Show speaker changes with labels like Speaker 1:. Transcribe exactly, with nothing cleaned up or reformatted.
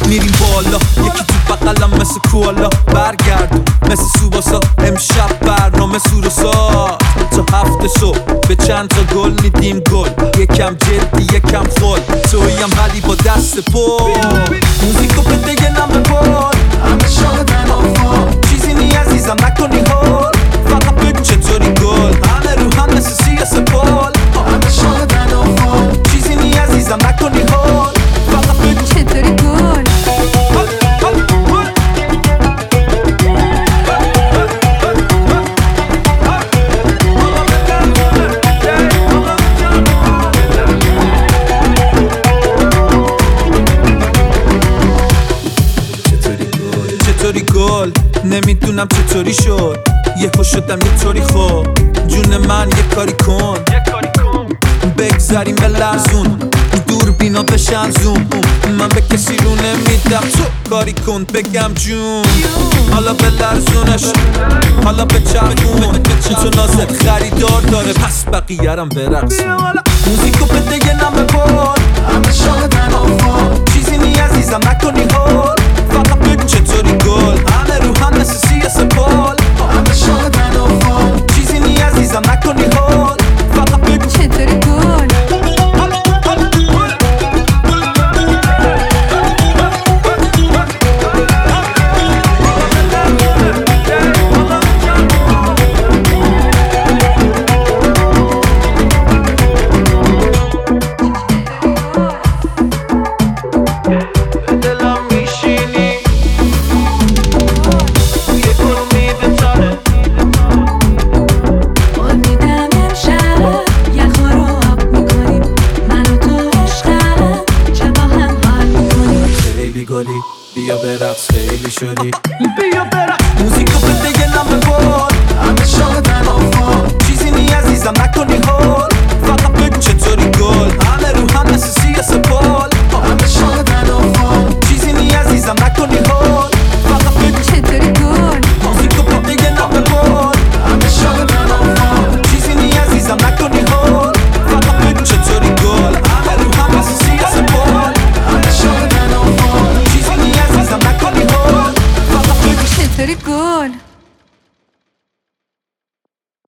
Speaker 1: میریم بالا، یکی تو بقلم مثل کوالا. برگردم مثل سوباسا، امشب برنامه سور و سار. تا هفت صبح به چند تا گل میدیم گل، یکم جدی یکم خل. تویم ولی با دست پر، موزیکو بده یه نم بپر. همه شادن آفا، چیزی نی عزیزم نکنی هول. فقط بگو چطوری گل، همه رو هم مثل سی سپال. همه شادن آفا، چیزی نی عزیزم نکنی هول. فقط بگو
Speaker 2: چطوری گل.
Speaker 1: چطوری گل، نمیدونم چطوری شد. یهو شدم یه طوری خوب، جون من یه کاری کن. بگذاریم به لرزون، دور بینا بشن زوم. من به کسی رو نمیدم، تو کاری کن بگم جون. حالا به لرزونش، حالا به چرخون. تو نازت خریدار داره، پس بقیه رم برقصون. موزیکو بده یه نم بپر. همه شادن آفا، چیزی نی عزیزم نکنی هول. فقط بگو چطوری گل، همه رو هم مثل سی سپال. همه شادن آفا، چیزی نی عزیزم نکنی هول. فقط بگو
Speaker 2: چطوری گل.
Speaker 1: بیا برقص خیلی شدی، بیا برقص. موزیکو بده یه نم بپر. همه شادن آفا، چیزی نی عزیزم نکنی هول.